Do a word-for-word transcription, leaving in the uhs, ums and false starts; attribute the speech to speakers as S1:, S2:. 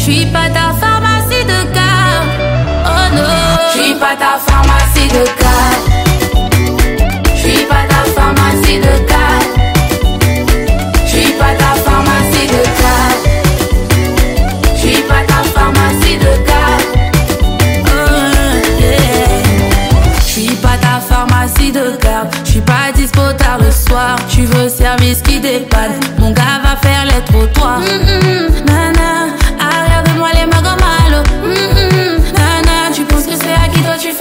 S1: J'suis pas ta pharmacie de carte. Oh non, j'suis pas ta pharmacie de carte. J'suis pas ta pharmacie de carte. J'suis pas ta pharmacie de carte. J'suis pas ta pharmacie de carte. Oh yeah. J'suis pas ta pharmacie de carte. J'suis pas dispo tard le soir. Tu veux service qui dépanne. Mon gars va faire les trottoirs. Mm-mm.